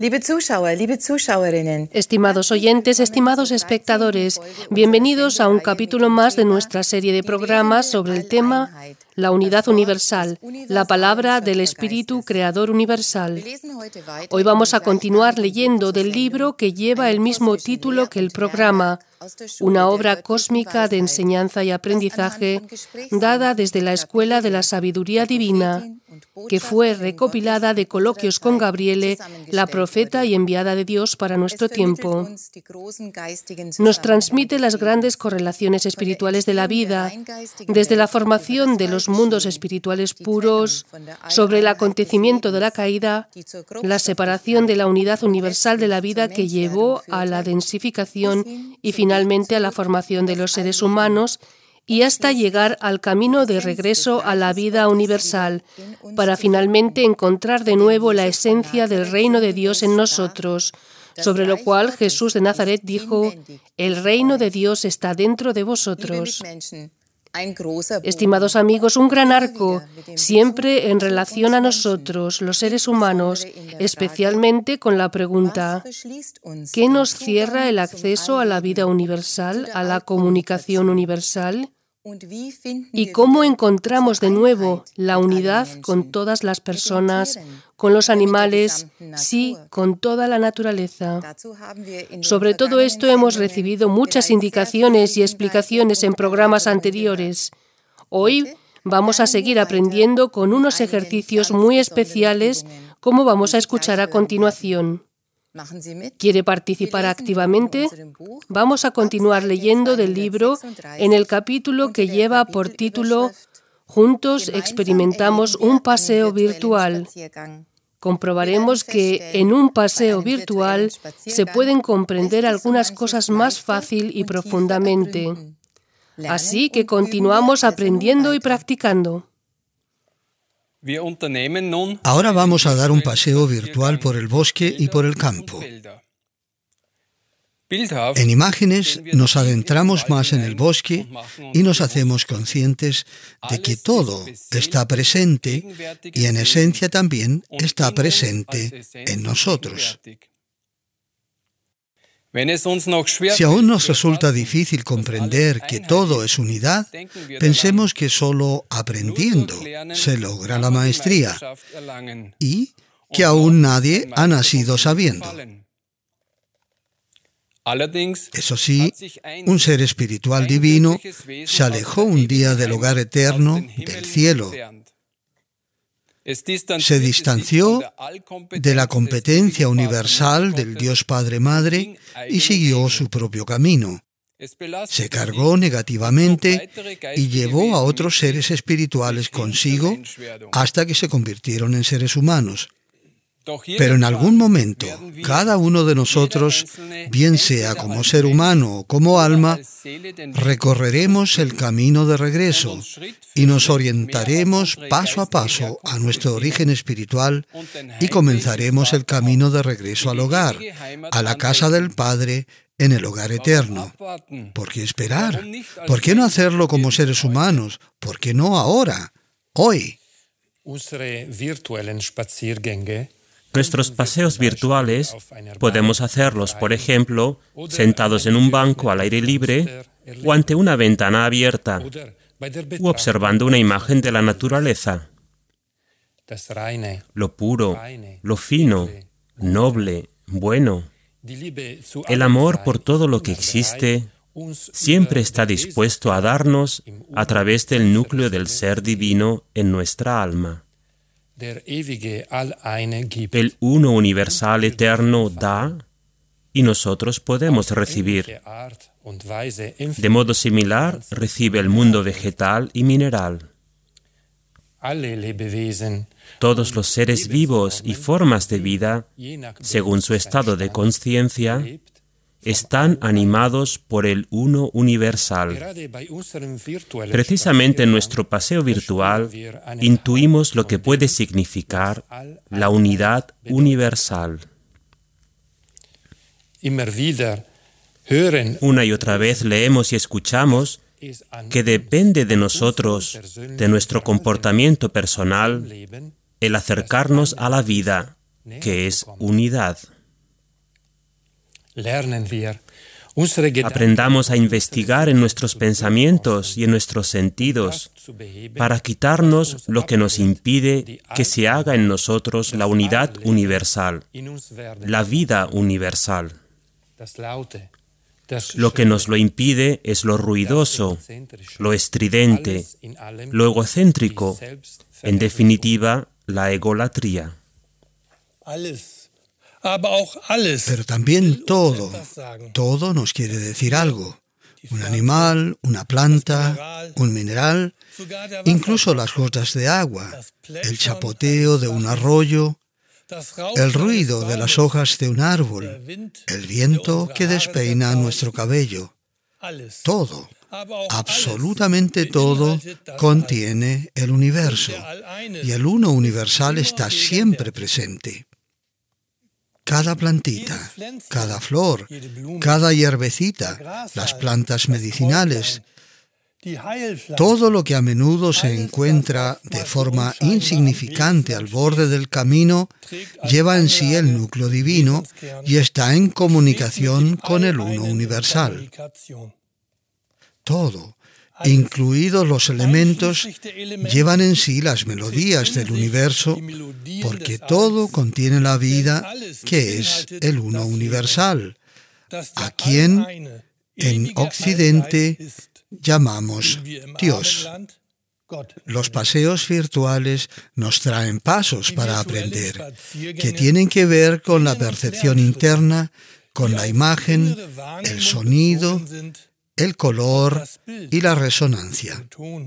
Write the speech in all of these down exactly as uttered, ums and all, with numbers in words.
Liebe Zuschauer, liebe Zuschauerinnen. Estimados oyentes, estimados espectadores, bienvenidos a un capítulo más de nuestra serie de programas sobre el tema la unidad universal, la palabra del Espíritu Creador Universal. Hoy vamos a continuar leyendo del libro que lleva el mismo título que el programa, una obra cósmica de enseñanza y aprendizaje dada desde la Escuela de la Sabiduría Divina, que fue recopilada de coloquios con Gabriele, la profeta y enviada de Dios para nuestro tiempo. Nos transmite las grandes correlaciones espirituales de la vida, desde la formación de los mundos espirituales puros, sobre el acontecimiento de la caída, la separación de la unidad universal de la vida que llevó a la densificación y finalmente a la formación de los seres humanos, y hasta llegar al camino de regreso a la vida universal, para finalmente encontrar de nuevo la esencia del reino de Dios en nosotros, sobre lo cual Jesús de Nazaret dijo: «El reino de Dios está dentro de vosotros». Estimados amigos, un gran arco, siempre en relación a nosotros, los seres humanos, especialmente con la pregunta: ¿qué nos cierra el acceso a la vida universal, a la comunicación universal? ¿Y cómo encontramos de nuevo la unidad con todas las personas, con los animales, sí, con toda la naturaleza? Sobre todo esto hemos recibido muchas indicaciones y explicaciones en programas anteriores. Hoy vamos a seguir aprendiendo con unos ejercicios muy especiales, como vamos a escuchar a continuación. ¿Quiere participar activamente? Vamos a continuar leyendo del libro en el capítulo que lleva por título «Juntos experimentamos un paseo virtual». Comprobaremos que en un paseo virtual se pueden comprender algunas cosas más fácil y profundamente. Así que continuamos aprendiendo y practicando. Ahora vamos a dar un paseo virtual por el bosque y por el campo. En imágenes nos adentramos más en el bosque y nos hacemos conscientes de que todo está presente y en esencia también está presente en nosotros. Si aún nos resulta difícil comprender que todo es unidad, pensemos que solo aprendiendo se logra la maestría y que aún nadie ha nacido sabiendo. Eso sí, un ser espiritual divino se alejó un día del hogar eterno, del cielo. Se distanció de la competencia universal del Dios Padre Madre y siguió su propio camino. Se cargó negativamente y llevó a otros seres espirituales consigo hasta que se convirtieron en seres humanos. Pero en algún momento, cada uno de nosotros, bien sea como ser humano o como alma, recorreremos el camino de regreso y nos orientaremos paso a paso a nuestro origen espiritual y comenzaremos el camino de regreso al hogar, a la casa del Padre, en el hogar eterno. ¿Por qué esperar? ¿Por qué no hacerlo como seres humanos? ¿Por qué no ahora? Hoy. Nuestros paseos virtuales podemos hacerlos, por ejemplo, sentados en un banco al aire libre o ante una ventana abierta, u observando una imagen de la naturaleza. Lo puro, lo fino, noble, bueno. El amor por todo lo que existe siempre está dispuesto a darnos a través del núcleo del ser divino en nuestra alma. El uno universal eterno da y nosotros podemos recibir. De modo similar, recibe el mundo vegetal y mineral. Todos los seres vivos y formas de vida, según su estado de conciencia, están animados por el uno universal. Precisamente en nuestro paseo virtual intuimos lo que puede significar la unidad universal. Una y otra vez leemos y escuchamos que depende de nosotros, de nuestro comportamiento personal, el acercarnos a la vida, que es unidad. Aprendamos a investigar en nuestros pensamientos y en nuestros sentidos para quitarnos lo que nos impide que se haga en nosotros la unidad universal, la vida universal. Lo que nos lo impide es lo ruidoso, lo estridente, lo egocéntrico, en definitiva, la egolatría. Pero también todo, todo nos quiere decir algo. Un animal, una planta, un mineral, incluso las gotas de agua, el chapoteo de un arroyo, el ruido de las hojas de un árbol, el viento que despeina nuestro cabello. Todo, absolutamente todo, contiene el universo, y el uno universal está siempre presente. Cada plantita, cada flor, cada hierbecita, las plantas medicinales, todo lo que a menudo se encuentra de forma insignificante al borde del camino lleva en sí el núcleo divino y está en comunicación con el uno universal. Todo, incluidos los elementos, llevan en sí las melodías del universo, porque todo contiene la vida que es el uno universal, a quien en Occidente llamamos Dios. Los paseos virtuales nos traen pasos para aprender, que tienen que ver con la percepción interna, con la imagen, el sonido, el color y la resonancia.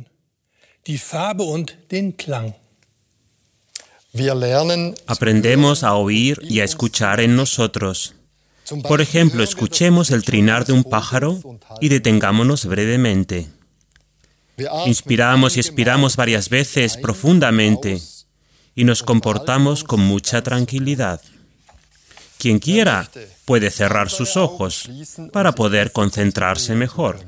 Aprendemos a oír y a escuchar en nosotros. Por ejemplo, escuchemos el trinar de un pájaro y detengámonos brevemente. Inspiramos y expiramos varias veces profundamente y nos comportamos con mucha tranquilidad. Quien quiera puede cerrar sus ojos para poder concentrarse mejor.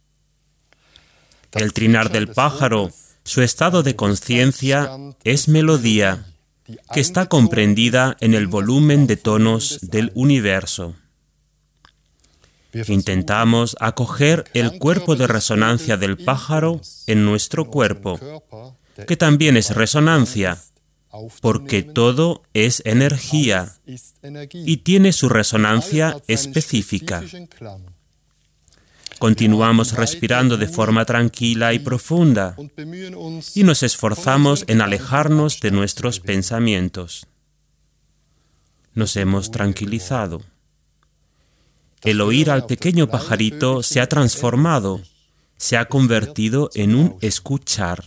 El trinar del pájaro, su estado de conciencia, es melodía que está comprendida en el volumen de tonos del universo. Intentamos acoger el cuerpo de resonancia del pájaro en nuestro cuerpo, que también es resonancia, porque todo es energía y tiene su resonancia específica. Continuamos respirando de forma tranquila y profunda y nos esforzamos en alejarnos de nuestros pensamientos. Nos hemos tranquilizado. El oír al pequeño pajarito se ha transformado, se ha convertido en un escuchar.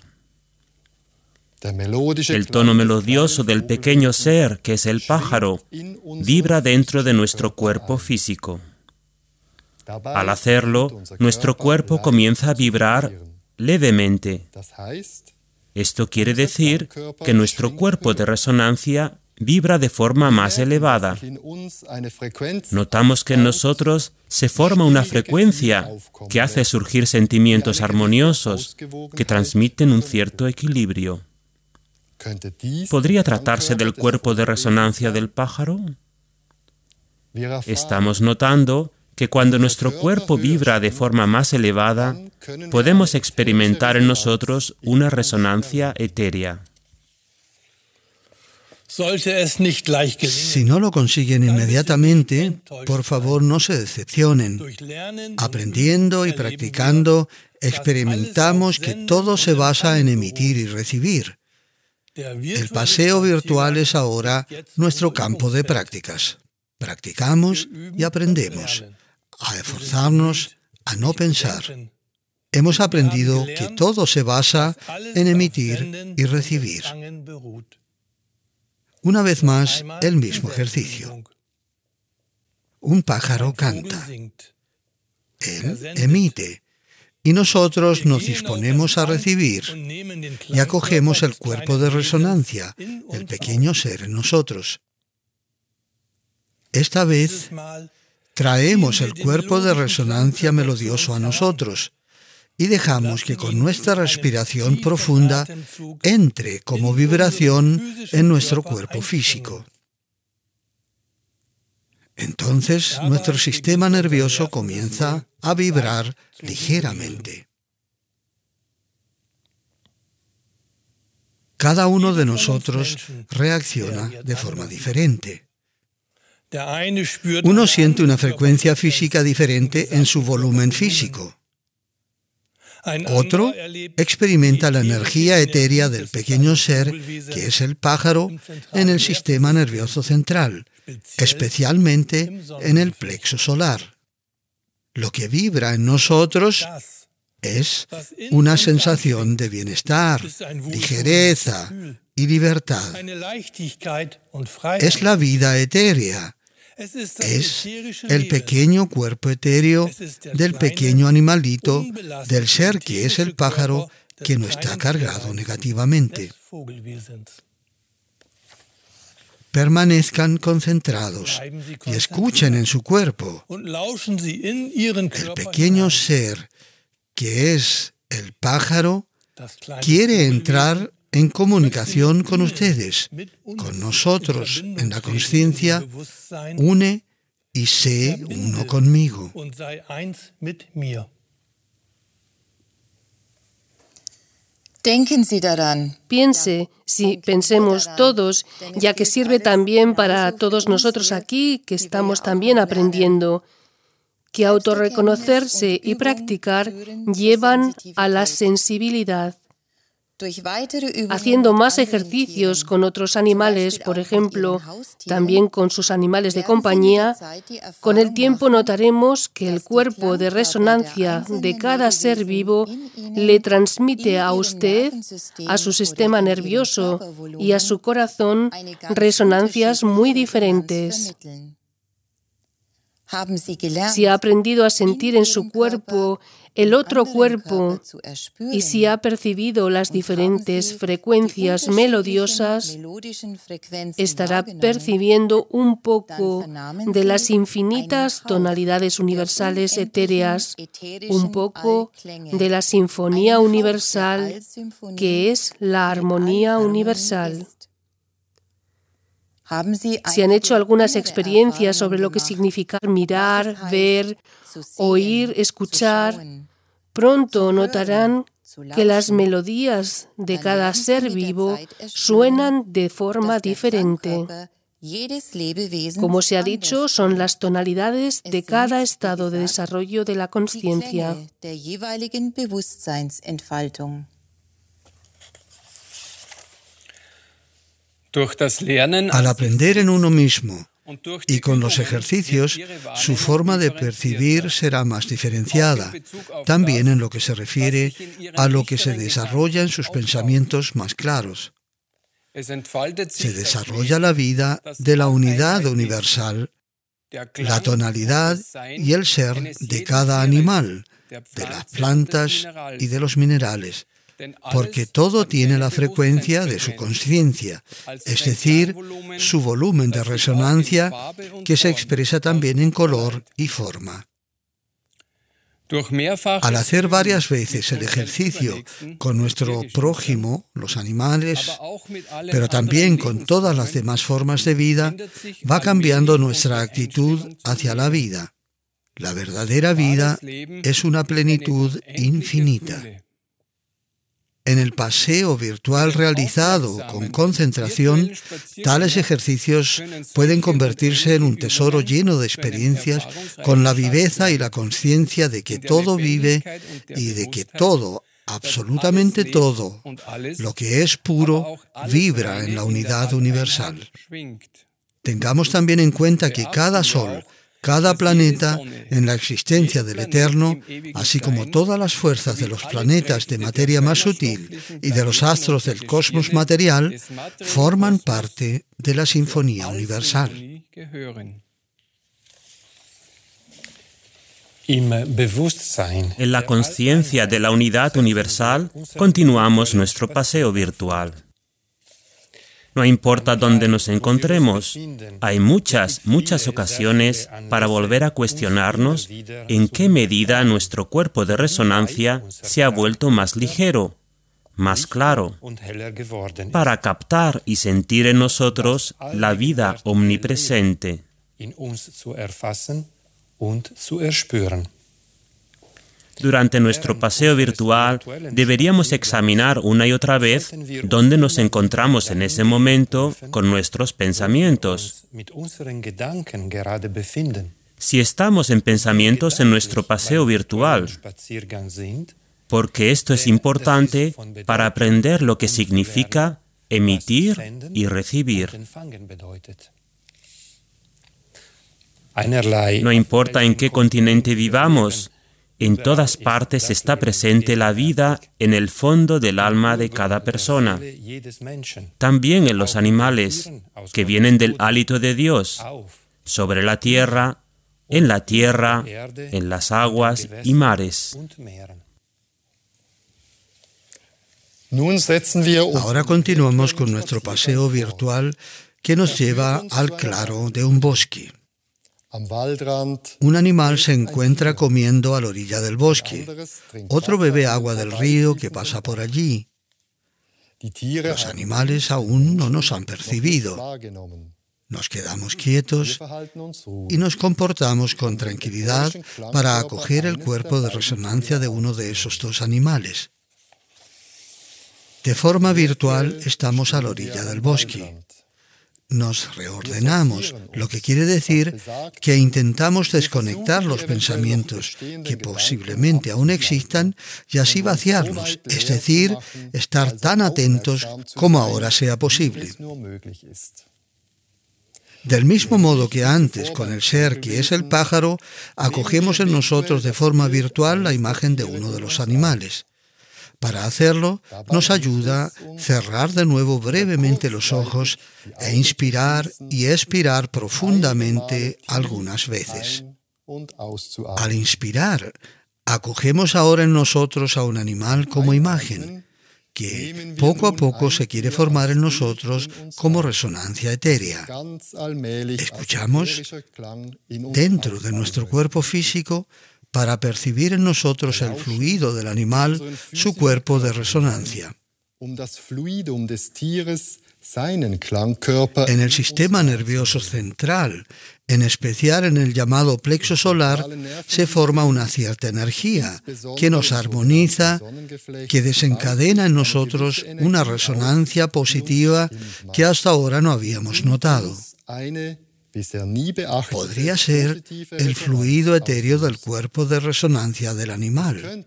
El tono melodioso del pequeño ser, que es el pájaro, vibra dentro de nuestro cuerpo físico. Al hacerlo, nuestro cuerpo comienza a vibrar levemente. Esto quiere decir que nuestro cuerpo de resonancia vibra de forma más elevada. Notamos que en nosotros se forma una frecuencia que hace surgir sentimientos armoniosos que transmiten un cierto equilibrio. ¿Podría tratarse del cuerpo de resonancia del pájaro? Estamos notando que cuando nuestro cuerpo vibra de forma más elevada, podemos experimentar en nosotros una resonancia etérea. Si no lo consiguen inmediatamente, por favor no se decepcionen. Aprendiendo y practicando, experimentamos que todo se basa en emitir y recibir. El paseo virtual es ahora nuestro campo de prácticas. Practicamos y aprendemos a esforzarnos, a no pensar. Hemos aprendido que todo se basa en emitir y recibir. Una vez más, el mismo ejercicio. Un pájaro canta. Él emite. Y nosotros nos disponemos a recibir y acogemos el cuerpo de resonancia, el pequeño ser en nosotros. Esta vez traemos el cuerpo de resonancia melodioso a nosotros y dejamos que con nuestra respiración profunda entre como vibración en nuestro cuerpo físico. Entonces nuestro sistema nervioso comienza a vibrar ligeramente. Cada uno de nosotros reacciona de forma diferente. Uno siente una frecuencia física diferente en su volumen físico. Otro experimenta la energía etérea del pequeño ser, que es el pájaro, en el sistema nervioso central, especialmente en el plexo solar. Lo que vibra en nosotros es una sensación de bienestar, ligereza y libertad. Es la vida etérea. Es el pequeño cuerpo etéreo del pequeño animalito, del ser que es el pájaro, que no está cargado negativamente. Permanezcan concentrados y escuchen en su cuerpo. El pequeño ser, que es el pájaro, quiere entrar en comunicación con ustedes, con nosotros, en la conciencia, une y sé uno conmigo. Piense, si pensemos todos, ya que sirve también para todos nosotros aquí, que estamos también aprendiendo, que autorreconocerse y practicar llevan a la sensibilidad. Haciendo más ejercicios con otros animales, por ejemplo, también con sus animales de compañía, con el tiempo notaremos que el cuerpo de resonancia de cada ser vivo le transmite a usted, a su sistema nervioso y a su corazón resonancias muy diferentes. Si ha aprendido a sentir en su cuerpo el otro cuerpo y si ha percibido las diferentes frecuencias melodiosas, estará percibiendo un poco de las infinitas tonalidades universales etéreas, un poco de la sinfonía universal que es la armonía universal. Si han hecho algunas experiencias sobre lo que significa mirar, ver, oír, escuchar, pronto notarán que las melodías de cada ser vivo suenan de forma diferente. Como se ha dicho, son las tonalidades de cada estado de desarrollo de la conciencia. Al aprender en uno mismo y con los ejercicios, su forma de percibir será más diferenciada, también en lo que se refiere a lo que se desarrolla en sus pensamientos más claros. Se desarrolla la vida de la unidad universal, la tonalidad y el ser de cada animal, de las plantas y de los minerales, porque todo tiene la frecuencia de su conciencia, es decir, su volumen de resonancia, que se expresa también en color y forma. Al hacer varias veces el ejercicio con nuestro prójimo, los animales, pero también con todas las demás formas de vida, va cambiando nuestra actitud hacia la vida. La verdadera vida es una plenitud infinita. En el paseo virtual realizado con concentración, tales ejercicios pueden convertirse en un tesoro lleno de experiencias con la viveza y la conciencia de que todo vive y de que todo, absolutamente todo, lo que es puro, vibra en la unidad universal. Tengamos también en cuenta que cada sol, cada planeta en la existencia del Eterno, así como todas las fuerzas de los planetas de materia más sutil y de los astros del cosmos material, forman parte de la sinfonía universal. En la conciencia de la unidad universal, continuamos nuestro paseo virtual. No importa dónde nos encontremos, hay muchas, muchas ocasiones para volver a cuestionarnos en qué medida nuestro cuerpo de resonancia se ha vuelto más ligero, más claro, para captar y sentir en nosotros la vida omnipresente. Durante nuestro paseo virtual deberíamos examinar una y otra vez dónde nos encontramos en ese momento con nuestros pensamientos. Si estamos en pensamientos en nuestro paseo virtual, porque esto es importante para aprender lo que significa emitir y recibir. No importa en qué continente vivamos, en todas partes está presente la vida en el fondo del alma de cada persona. También en los animales, que vienen del hálito de Dios, sobre la tierra, en la tierra, en las aguas y mares. Ahora continuamos con nuestro paseo virtual que nos lleva al claro de un bosque. Un animal se encuentra comiendo a la orilla del bosque. Otro bebe agua del río que pasa por allí. Los animales aún no nos han percibido. Nos quedamos quietos y nos comportamos con tranquilidad para acoger el cuerpo de resonancia de uno de esos dos animales. De forma virtual estamos a la orilla del bosque. Nos reordenamos, lo que quiere decir que intentamos desconectar los pensamientos que posiblemente aún existan y así vaciarnos, es decir, estar tan atentos como ahora sea posible. Del mismo modo que antes, con el ser que es el pájaro, acogemos en nosotros de forma virtual la imagen de uno de los animales. Para hacerlo, nos ayuda cerrar de nuevo brevemente los ojos e inspirar y expirar profundamente algunas veces. Al inspirar, acogemos ahora en nosotros a un animal como imagen, que poco a poco se quiere formar en nosotros como resonancia etérea. Escuchamos dentro de nuestro cuerpo físico para percibir en nosotros el fluido del animal, su cuerpo de resonancia. En el sistema nervioso central, en especial en el llamado plexo solar, se forma una cierta energía que nos armoniza, que desencadena en nosotros una resonancia positiva que hasta ahora no habíamos notado. Podría ser el fluido etéreo del cuerpo de resonancia del animal.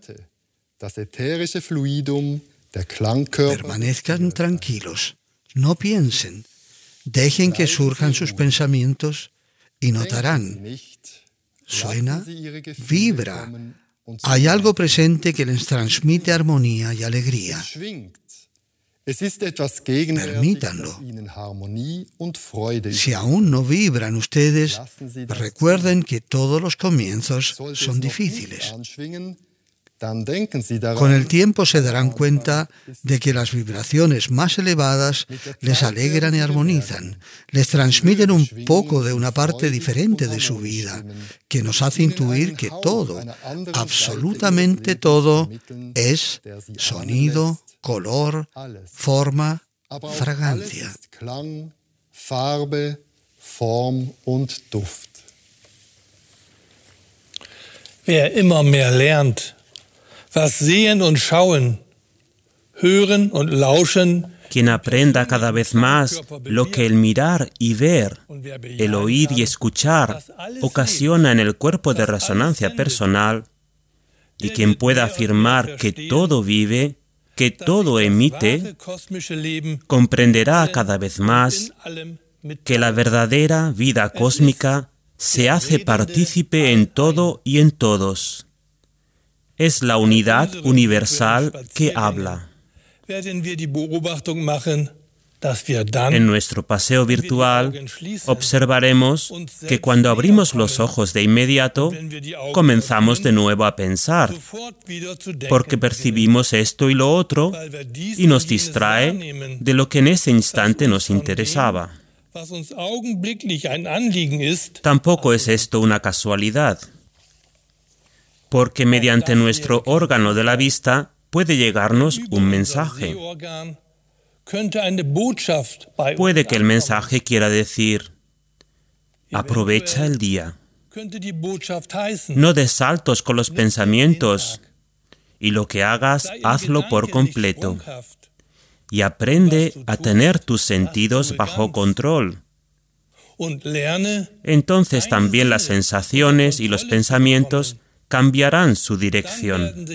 Permanezcan tranquilos, no piensen, dejen que surjan sus pensamientos y notarán. Suena, vibra, hay algo presente que les transmite armonía y alegría. Permítanlo. Si aún no vibran ustedes, recuerden que todos los comienzos son difíciles. Con el tiempo se darán cuenta de que las vibraciones más elevadas les alegran y armonizan, les transmiten un poco de una parte diferente de su vida, que nos hace intuir que todo, absolutamente todo, es sonido, color, forma, fragancia. Wer immer mehr lernt, was sehen und schauen, hören und lauschen, quien aprenda cada vez más lo que el mirar y ver, el oír y escuchar ocasiona en el cuerpo de resonancia personal, y quien pueda afirmar que todo vive, que todo emite, comprenderá cada vez más que la verdadera vida cósmica se hace partícipe en todo y en todos. Es la unidad universal que habla. En nuestro paseo virtual observaremos que cuando abrimos los ojos de inmediato, comenzamos de nuevo a pensar, porque percibimos esto y lo otro y nos distrae de lo que en ese instante nos interesaba. Tampoco es esto una casualidad, porque mediante nuestro órgano de la vista puede llegarnos un mensaje. Puede que el mensaje quiera decir: Aprovecha el día. No des saltos con los pensamientos, y lo que hagas, hazlo por completo. Y aprende a tener tus sentidos bajo control. Entonces también las sensaciones y los pensamientos cambiarán su dirección.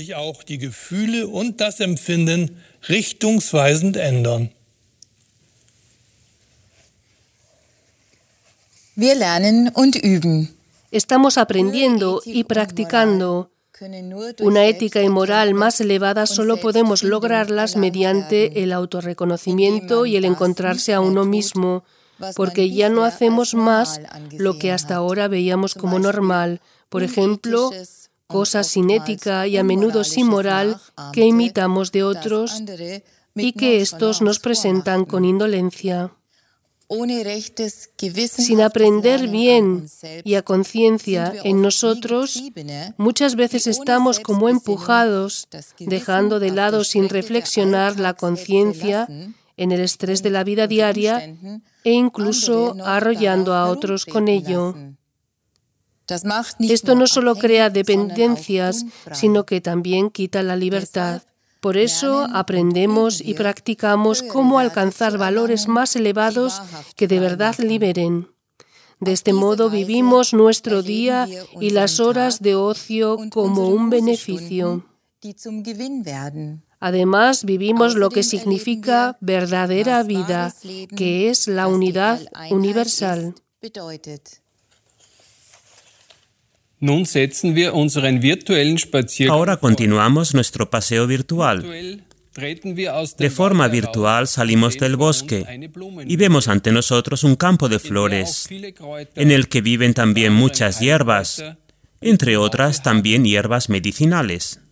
Wir lernen und üben. Estamos aprendiendo y practicando. Una ética y moral más elevada solo podemos lograrlas mediante el autorreconocimiento y el encontrarse a uno mismo, porque ya no hacemos más lo que hasta ahora veíamos como normal, por ejemplo, cosas sin ética y a menudo sin moral que imitamos de otros y que estos nos presentan con indolencia. Sin aprender bien y a conciencia en nosotros, muchas veces estamos como empujados, dejando de lado sin reflexionar la conciencia en el estrés de la vida diaria e incluso arrollando a otros con ello. Esto no solo crea dependencias, sino que también quita la libertad. Por eso aprendemos y practicamos cómo alcanzar valores más elevados que de verdad liberen. De este modo vivimos nuestro día y las horas de ocio como un beneficio. Además, vivimos lo que significa verdadera vida, que es la unidad universal. Ahora continuamos nuestro paseo virtual. De forma virtual salimos del bosque y vemos ante nosotros un campo de flores, en el que viven también muchas hierbas, entre otras también hierbas medicinales.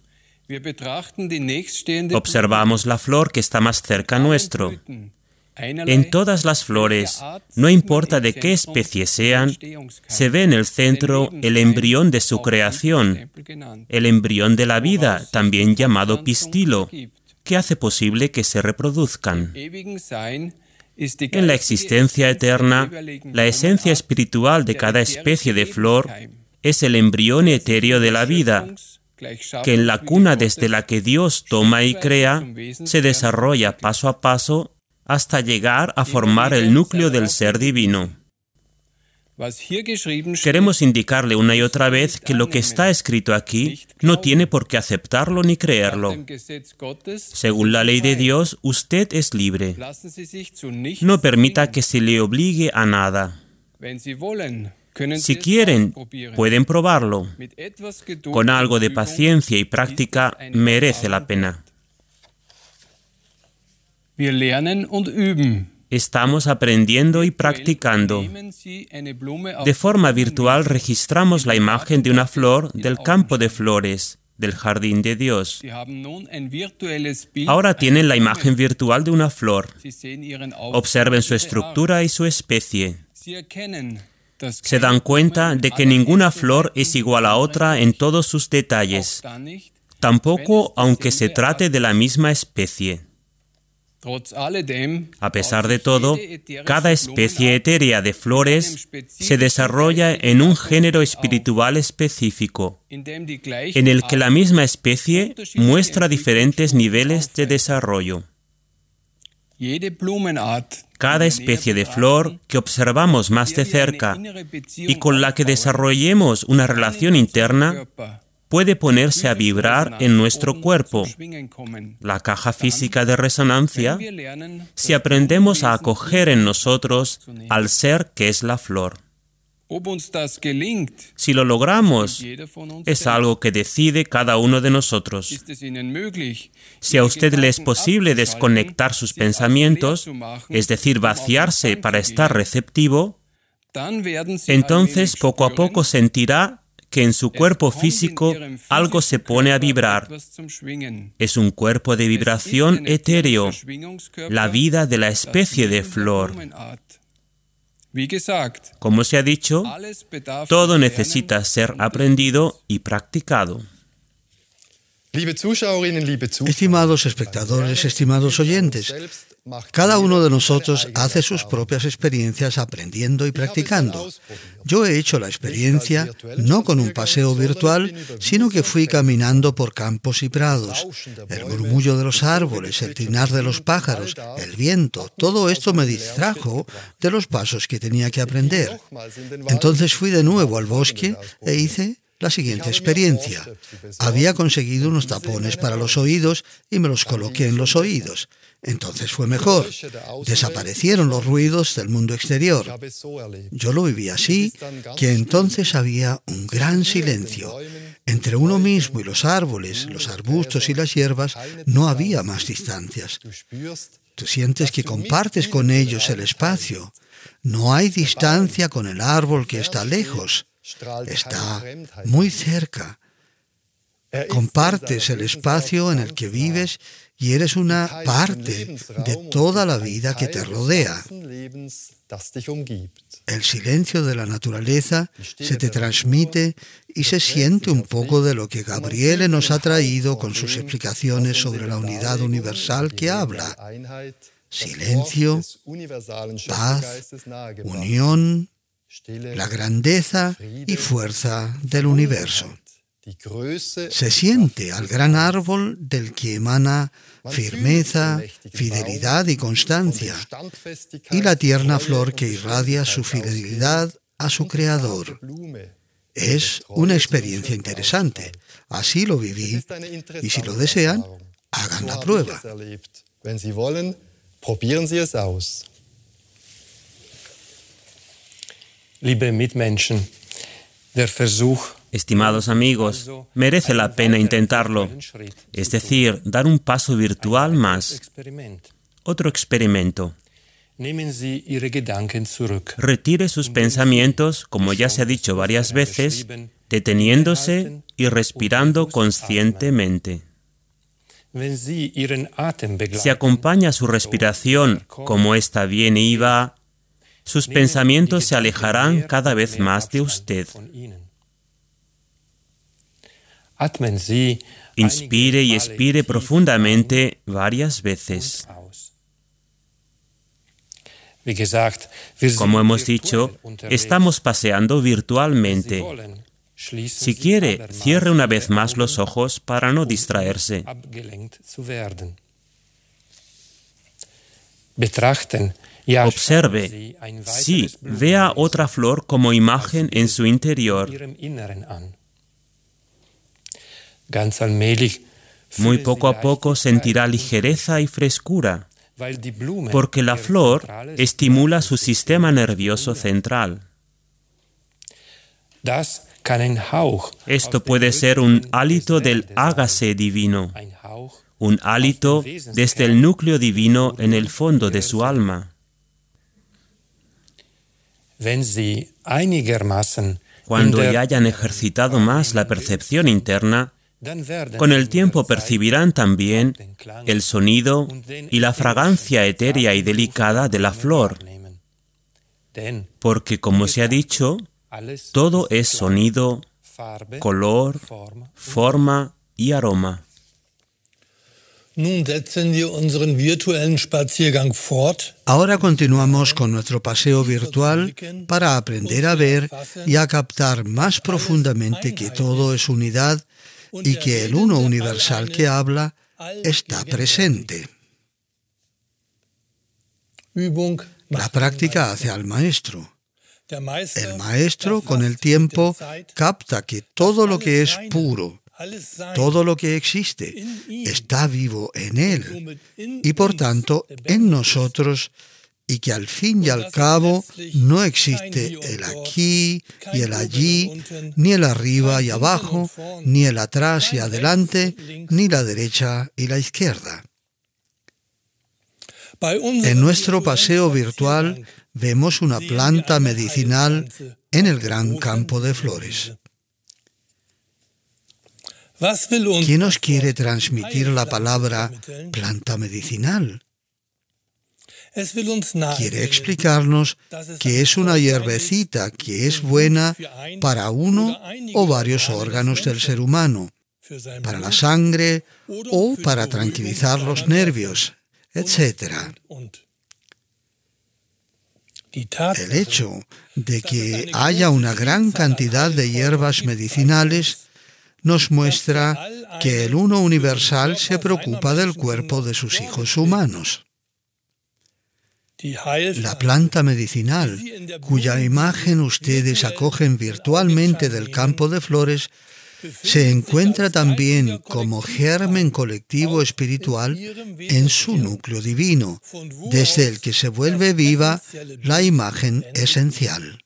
Observamos la flor que está más cerca nuestro. En todas las flores, no importa de qué especie sean, se ve en el centro el embrión de su creación, el embrión de la vida, también llamado pistilo, que hace posible que se reproduzcan. En la existencia eterna, la esencia espiritual de cada especie de flor es el embrión etéreo de la vida, que en la cuna desde la que Dios toma y crea, se desarrolla paso a paso hasta llegar a formar el núcleo del ser divino. Queremos indicarle una y otra vez que lo que está escrito aquí no tiene por qué aceptarlo ni creerlo. Según la ley de Dios, usted es libre. No permita que se le obligue a nada. Si quieren, pueden probarlo. Con algo de paciencia y práctica merece la pena. Estamos aprendiendo y practicando. De forma virtual registramos la imagen de una flor del campo de flores, del jardín de Dios. Ahora tienen la imagen virtual de una flor. Observen su estructura y su especie. Se dan cuenta de que ninguna flor es igual a otra en todos sus detalles, tampoco aunque se trate de la misma especie. A pesar de todo, cada especie etérea de flores se desarrolla en un género espiritual específico, en el que la misma especie muestra diferentes niveles de desarrollo. Cada especie de flor que observamos más de cerca y con la que desarrollemos una relación interna puede ponerse a vibrar en nuestro cuerpo, la caja física de resonancia, si aprendemos a acoger en nosotros al ser que es la flor. Si lo logramos, es algo que decide cada uno de nosotros. Si a usted le es posible desconectar sus pensamientos, es decir, vaciarse para estar receptivo, entonces poco a poco sentirá que en su cuerpo físico algo se pone a vibrar. Es un cuerpo de vibración etéreo, la vida de la especie de flor. Como se ha dicho, todo necesita ser aprendido y practicado. Estimados espectadores, estimados oyentes, Cada uno de nosotros hace sus propias experiencias aprendiendo y practicando. Yo he hecho la experiencia no con un paseo virtual, sino que fui caminando por campos y prados. El murmullo de los árboles, el trinar de los pájaros, el viento, todo esto me distrajo de los pasos que tenía que aprender. Entonces fui de nuevo al bosque e hice la siguiente experiencia. Había conseguido unos tapones para los oídos y me los coloqué en los oídos. Entonces fue mejor. Desaparecieron los ruidos del mundo exterior. Yo lo viví así, que entonces había un gran silencio. Entre uno mismo y los árboles, los arbustos y las hierbas, no había más distancias. Tú sientes que compartes con ellos el espacio. No hay distancia con el árbol que está lejos. Está muy cerca. Compartes el espacio en el que vives y eres una parte de toda la vida que te rodea. El silencio de la naturaleza se te transmite y se siente un poco de lo que Gabriele nos ha traído con sus explicaciones sobre la unidad universal que habla. Silencio, paz, unión, la grandeza y fuerza del universo. Se siente al gran árbol del que emana firmeza, fidelidad y constancia, y la tierna flor que irradia su fidelidad a su Creador. Es una experiencia interesante. Así lo viví, y si lo desean, hagan la prueba. Liebe Mitmenschen, der Versuch, estimados amigos, merece la pena intentarlo, es decir, dar un paso virtual más. Otro experimento. Retire sus pensamientos, como ya se ha dicho varias veces, deteniéndose y respirando conscientemente. Si acompaña su respiración como ésta viene y va, sus pensamientos se alejarán cada vez más de usted. Inspire y expire profundamente varias veces. Como hemos dicho, estamos paseando virtualmente. Si quiere, cierre una vez más los ojos para no distraerse. Observe, sí, vea otra flor como imagen en su interior. Muy poco a poco sentirá ligereza y frescura, porque la flor estimula su sistema nervioso central. Esto puede ser un hálito del hágase divino, un hálito desde el núcleo divino en el fondo de su alma. Cuando ya hayan ejercitado más la percepción interna, con el tiempo percibirán también el sonido y la fragancia etérea y delicada de la flor, porque, como se ha dicho, todo es sonido, color, forma y aroma. Ahora continuamos con nuestro paseo virtual para aprender a ver y a captar más profundamente que todo es unidad y que el uno universal que habla está presente. La práctica hace al maestro. El maestro, con el tiempo, capta que todo lo que es puro, todo lo que existe, está vivo en él y, por tanto, en nosotros, y que al fin y al cabo no existe el aquí y el allí, ni el arriba y abajo, ni el atrás y adelante, ni la derecha y la izquierda. En nuestro paseo virtual vemos una planta medicinal en el gran campo de flores. ¿Quién nos quiere transmitir la palabra planta medicinal? Quiere explicarnos que es una hierbecita que es buena para uno o varios órganos del ser humano, para la sangre o para tranquilizar los nervios, etcétera. El hecho de que haya una gran cantidad de hierbas medicinales nos muestra que el Uno Universal se preocupa del cuerpo de sus hijos humanos. La planta medicinal, cuya imagen ustedes acogen virtualmente del campo de flores, se encuentra también como germen colectivo espiritual en su núcleo divino, desde el que se vuelve viva la imagen esencial.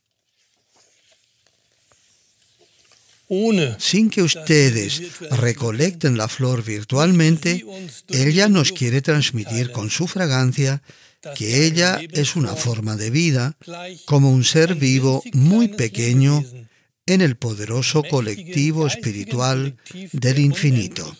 Sin que ustedes recolecten la flor virtualmente, ella nos quiere transmitir con su fragancia que ella es una forma de vida, como un ser vivo muy pequeño en el poderoso colectivo espiritual del infinito.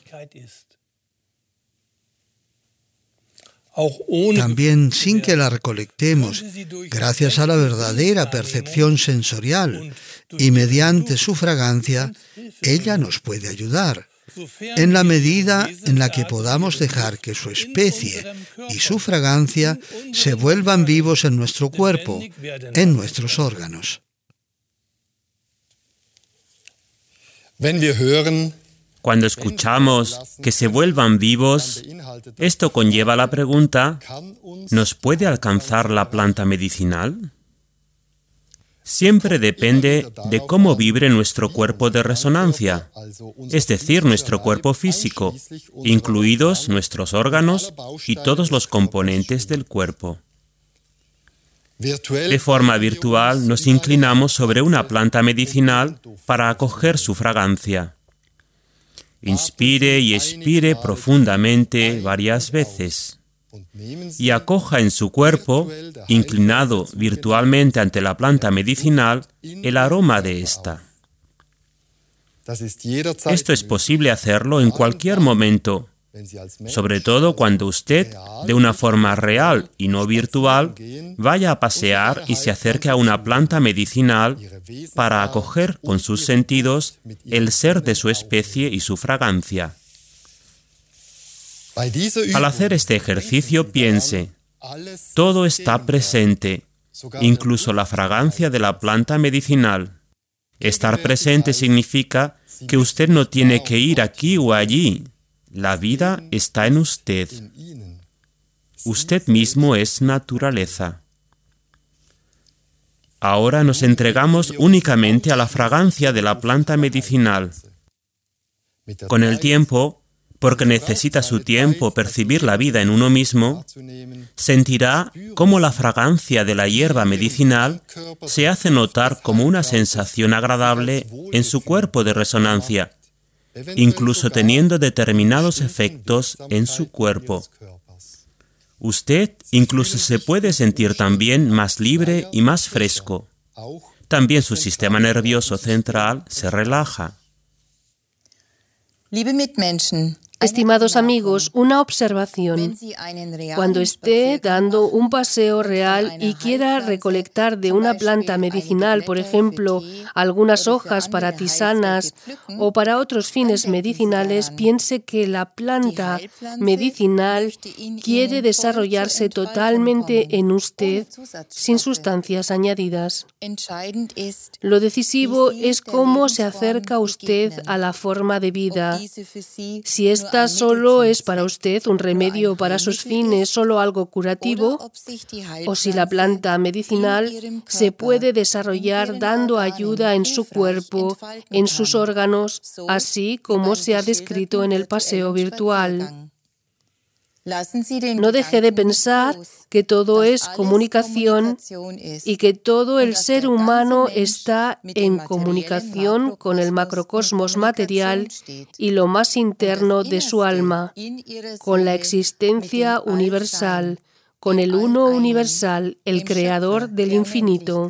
También sin que la recolectemos, gracias a la verdadera percepción sensorial y mediante su fragancia, ella nos puede ayudar, en la medida en la que podamos dejar que su especie y su fragancia se vuelvan vivos en nuestro cuerpo, en nuestros órganos. Cuando escuchamos que se vuelvan vivos, esto conlleva la pregunta, ¿nos puede alcanzar la planta medicinal? Siempre depende de cómo vibre nuestro cuerpo de resonancia, es decir, nuestro cuerpo físico, incluidos nuestros órganos y todos los componentes del cuerpo. De forma virtual nos inclinamos sobre una planta medicinal para acoger su fragancia. Inspire y expire profundamente varias veces y acoja en su cuerpo, inclinado virtualmente ante la planta medicinal, el aroma de esta. Esto es posible hacerlo en cualquier momento, sobre todo cuando usted, de una forma real y no virtual, vaya a pasear y se acerque a una planta medicinal para acoger con sus sentidos el ser de su especie y su fragancia. Al hacer este ejercicio, piense, todo está presente, incluso la fragancia de la planta medicinal. Estar presente significa que usted no tiene que ir aquí o allí. La vida está en usted. Usted mismo es naturaleza. Ahora nos entregamos únicamente a la fragancia de la planta medicinal. Con el tiempo, porque necesita su tiempo percibir la vida en uno mismo, sentirá cómo la fragancia de la hierba medicinal se hace notar como una sensación agradable en su cuerpo de resonancia, incluso teniendo determinados efectos en su cuerpo. Usted incluso se puede sentir también más libre y más fresco. También su sistema nervioso central se relaja. Estimados amigos, una observación. Cuando esté dando un paseo real y quiera recolectar de una planta medicinal, por ejemplo, algunas hojas para tisanas o para otros fines medicinales, piense que la planta medicinal quiere desarrollarse totalmente en usted sin sustancias añadidas. Lo decisivo es cómo se acerca usted a la forma de vida. Si es Esta solo es para usted un remedio para sus fines, solo algo curativo, o si la planta medicinal se puede desarrollar dando ayuda en su cuerpo, en sus órganos, así como se ha descrito en el paseo virtual. No deje de pensar que todo es comunicación y que todo el ser humano está en comunicación con el macrocosmos material y lo más interno de su alma, con la existencia universal, con el Uno Universal, el Creador del infinito.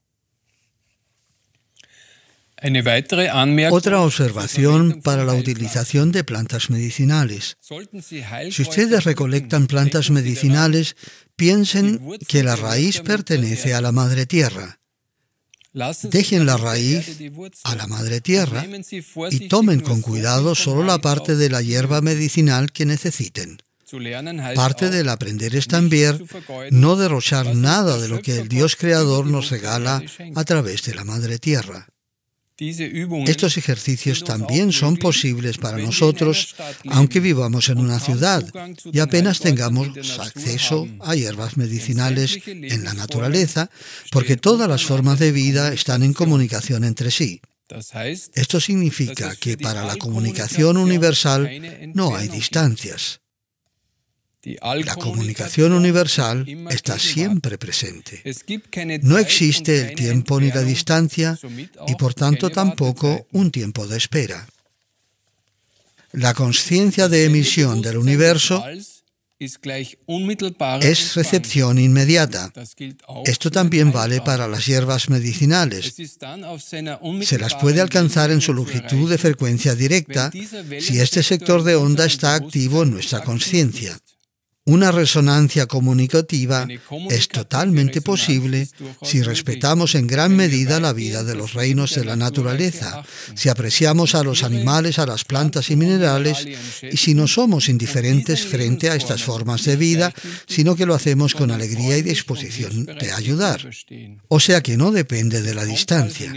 Otra observación para la utilización de plantas medicinales. Si ustedes recolectan plantas medicinales, piensen que la raíz pertenece a la Madre Tierra. Dejen la raíz a la Madre Tierra y tomen con cuidado solo la parte de la hierba medicinal que necesiten. Parte del aprender es también no derrochar nada de lo que el Dios Creador nos regala a través de la Madre Tierra. Estos ejercicios también son posibles para nosotros, aunque vivamos en una ciudad y apenas tengamos acceso a hierbas medicinales en la naturaleza, porque todas las formas de vida están en comunicación entre sí. Esto significa que para la comunicación universal no hay distancias. La comunicación universal está siempre presente. No existe el tiempo ni la distancia y por tanto tampoco un tiempo de espera. La conciencia de emisión del universo es recepción inmediata. Esto también vale para las hierbas medicinales. Se las puede alcanzar en su longitud de frecuencia directa si este sector de onda está activo en nuestra conciencia. Una resonancia comunicativa es totalmente posible si respetamos en gran medida la vida de los reinos de la naturaleza, si apreciamos a los animales, a las plantas y minerales, y si no somos indiferentes frente a estas formas de vida, sino que lo hacemos con alegría y disposición de ayudar. O sea que no depende de la distancia.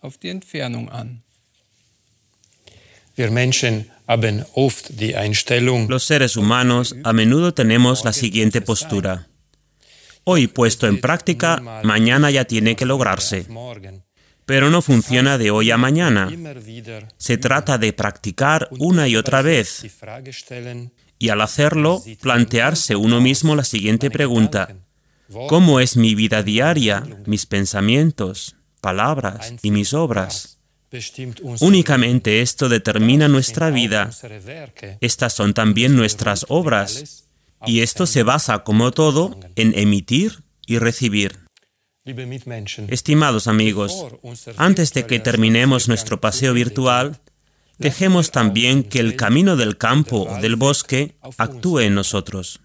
Los seres humanos a menudo tenemos la siguiente postura. Hoy puesto en práctica, mañana ya tiene que lograrse. Pero no funciona de hoy a mañana. Se trata de practicar una y otra vez. Y al hacerlo, plantearse uno mismo la siguiente pregunta. ¿Cómo es mi vida diaria, mis pensamientos, palabras y mis obras? Únicamente esto determina nuestra vida. Estas son también nuestras obras. Y esto se basa, como todo, en emitir y recibir. Estimados amigos, antes de que terminemos nuestro paseo virtual, dejemos también que el camino del campo o del bosque actúe en nosotros.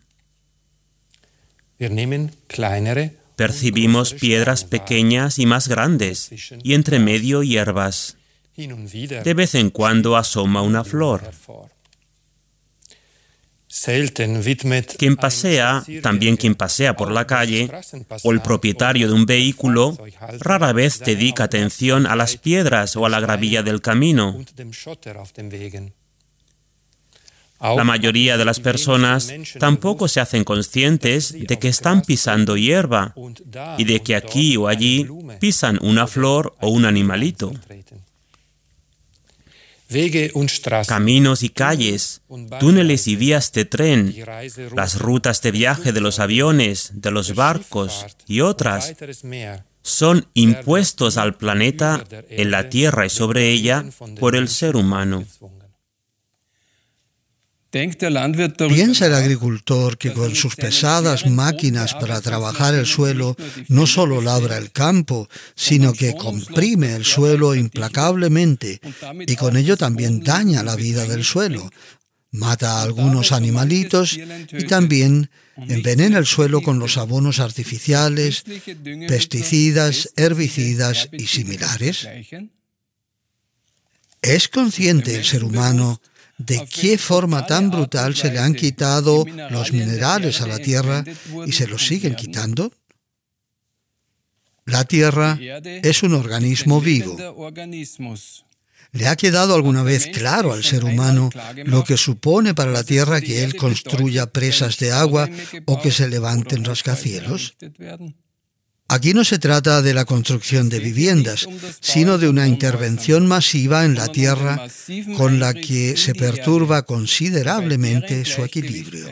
Percibimos piedras pequeñas y más grandes, y entre medio hierbas. De vez en cuando asoma una flor. Quien pasea, también quien pasea por la calle, o el propietario de un vehículo, rara vez dedica atención a las piedras o a la gravilla del camino. La mayoría de las personas tampoco se hacen conscientes de que están pisando hierba y de que aquí o allí pisan una flor o un animalito. Caminos y calles, túneles y vías de tren, las rutas de viaje de los aviones, de los barcos y otras, son impuestos al planeta, en la Tierra y sobre ella, por el ser humano. ¿Piensa el agricultor que con sus pesadas máquinas para trabajar el suelo no solo labra el campo, sino que comprime el suelo implacablemente y con ello también daña la vida del suelo? Mata a algunos animalitos y también envenena el suelo con los abonos artificiales, pesticidas, herbicidas y similares. ¿Es consciente el ser humano de qué forma tan brutal se le han quitado los minerales a la tierra y se los siguen quitando? La tierra es un organismo vivo. ¿Le ha quedado alguna vez claro al ser humano lo que supone para la tierra que él construya presas de agua o que se levanten rascacielos? Aquí no se trata de la construcción de viviendas, sino de una intervención masiva en la tierra con la que se perturba considerablemente su equilibrio.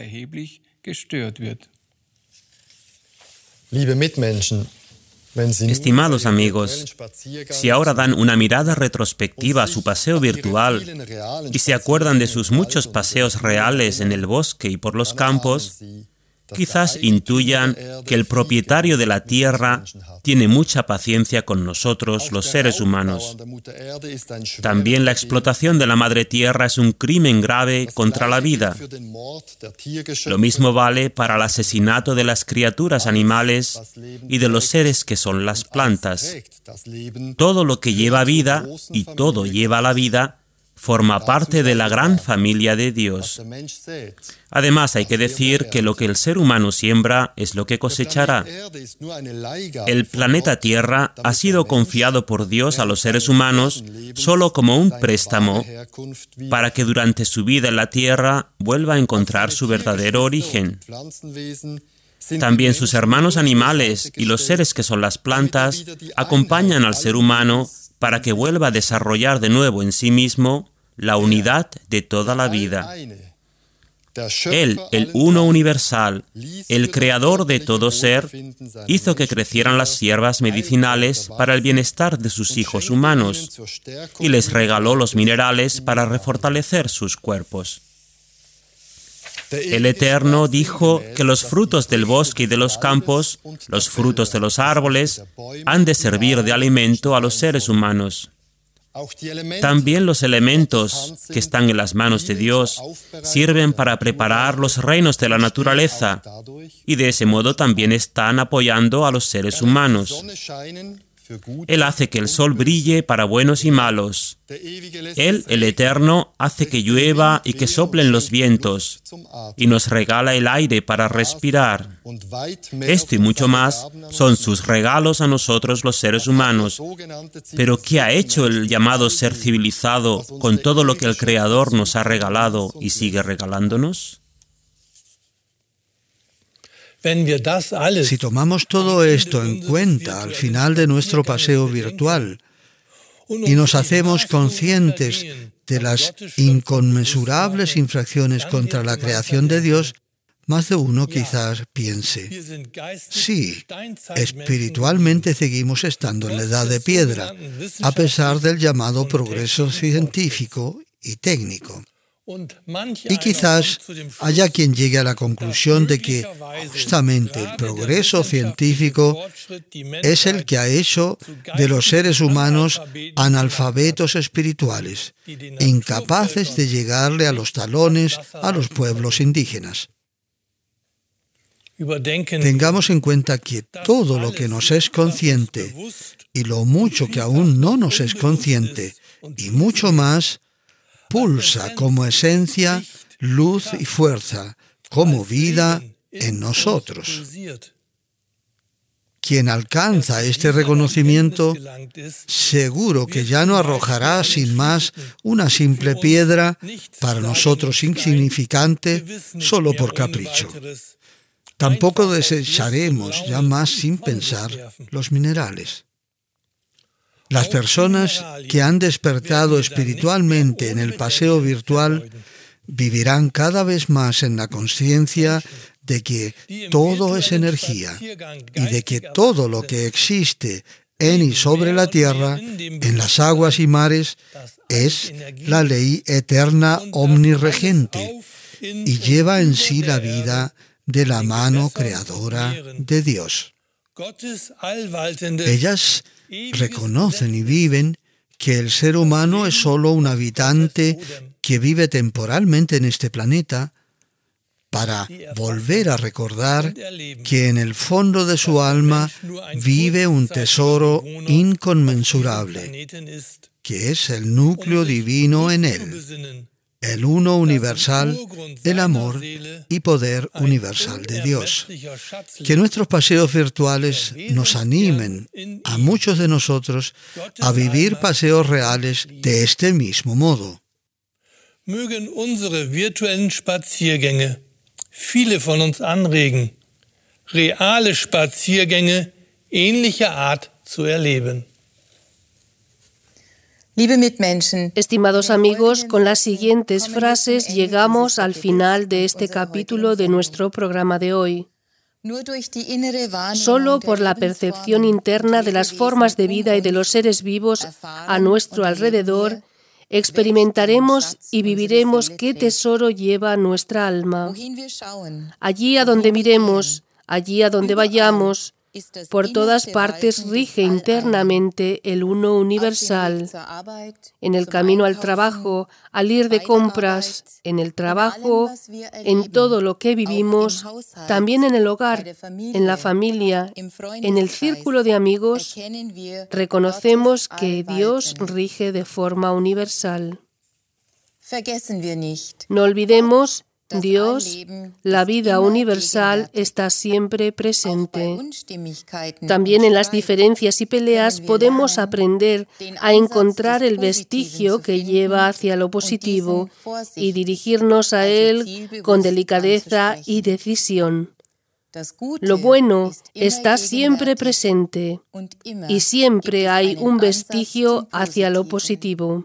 Estimados amigos, si ahora dan una mirada retrospectiva a su paseo virtual y se acuerdan de sus muchos paseos reales en el bosque y por los campos, quizás intuyan que el propietario de la tierra tiene mucha paciencia con nosotros, los seres humanos. También la explotación de la madre tierra es un crimen grave contra la vida. Lo mismo vale para el asesinato de las criaturas animales y de los seres que son las plantas. Todo lo que lleva vida, y todo lleva la vida, forma parte de la gran familia de Dios. Además, hay que decir que lo que el ser humano siembra es lo que cosechará. El planeta Tierra ha sido confiado por Dios a los seres humanos solo como un préstamo para que durante su vida en la Tierra vuelva a encontrar su verdadero origen. También sus hermanos animales y los seres que son las plantas acompañan al ser humano para que vuelva a desarrollar de nuevo en sí mismo la unidad de toda la vida. Él, el uno universal, el creador de todo ser, hizo que crecieran las hierbas medicinales para el bienestar de sus hijos humanos y les regaló los minerales para refortalecer sus cuerpos. El Eterno dijo que los frutos del bosque y de los campos, los frutos de los árboles, han de servir de alimento a los seres humanos. También los elementos que están en las manos de Dios sirven para preparar los reinos de la naturaleza y de ese modo también están apoyando a los seres humanos. Él hace que el sol brille para buenos y malos. Él, el Eterno, hace que llueva y que soplen los vientos, y nos regala el aire para respirar. Esto y mucho más son sus regalos a nosotros los seres humanos. Pero ¿qué ha hecho el llamado ser civilizado con todo lo que el Creador nos ha regalado y sigue regalándonos? Si tomamos todo esto en cuenta al final de nuestro paseo virtual y nos hacemos conscientes de las inconmensurables infracciones contra la creación de Dios, más de uno quizás piense, sí, espiritualmente seguimos estando en la edad de piedra, a pesar del llamado progreso científico y técnico. Y quizás haya quien llegue a la conclusión de que justamente el progreso científico es el que ha hecho de los seres humanos analfabetos espirituales, incapaces de llegarle a los talones a los pueblos indígenas. Tengamos en cuenta que todo lo que nos es consciente y lo mucho que aún no nos es consciente y mucho más pulsa como esencia, luz y fuerza, como vida en nosotros. Quien alcanza este reconocimiento, seguro que ya no arrojará sin más una simple piedra, para nosotros insignificante, solo por capricho. Tampoco desecharemos ya más sin pensar los minerales. Las personas que han despertado espiritualmente en el paseo virtual vivirán cada vez más en la conciencia de que todo es energía y de que todo lo que existe en y sobre la tierra, en las aguas y mares, es la ley eterna omnirregente y lleva en sí la vida de la mano creadora de Dios. Ellas reconocen y viven que el ser humano es solo un habitante que vive temporalmente en este planeta, para volver a recordar que en el fondo de su alma vive un tesoro inconmensurable, que es el núcleo divino en él, el uno universal, el amor y poder universal de Dios. Que nuestros paseos virtuales nos animen a muchos de nosotros a vivir paseos reales de este mismo modo. Mögen unsere virtuellen Spaziergänge viele von uns anregen, reale Spaziergänge ähnlicher Art zu erleben. Estimados amigos, con las siguientes frases llegamos al final de este capítulo de nuestro programa de hoy. Solo por la percepción interna de las formas de vida y de los seres vivos a nuestro alrededor, experimentaremos y viviremos qué tesoro lleva nuestra alma. Allí a donde miremos, allí a donde vayamos, por todas partes rige internamente el uno universal. En el camino al trabajo, al ir de compras, en el trabajo, en todo lo que vivimos, también en el hogar, en la familia, en el círculo de amigos, reconocemos que Dios rige de forma universal. No olvidemos, Dios, la vida universal, está siempre presente. También en las diferencias y peleas podemos aprender a encontrar el vestigio que lleva hacia lo positivo y dirigirnos a él con delicadeza y decisión. Lo bueno está siempre presente y siempre hay un vestigio hacia lo positivo.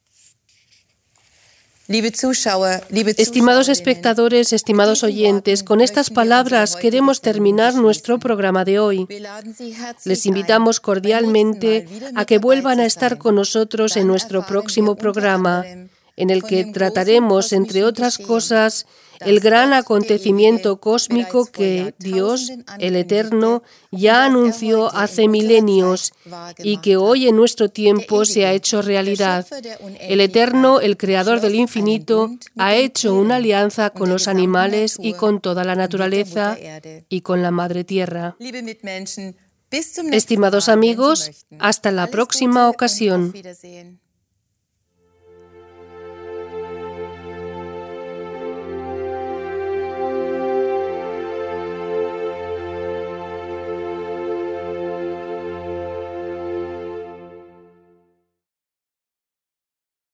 Estimados espectadores, estimados oyentes, con estas palabras queremos terminar nuestro programa de hoy. Les invitamos cordialmente a que vuelvan a estar con nosotros en nuestro próximo programa, en el que trataremos, entre otras cosas, el gran acontecimiento cósmico que Dios, el Eterno, ya anunció hace milenios y que hoy en nuestro tiempo se ha hecho realidad. El Eterno, el Creador del infinito, ha hecho una alianza con los animales y con toda la naturaleza y con la Madre Tierra. Estimados amigos, hasta la próxima ocasión.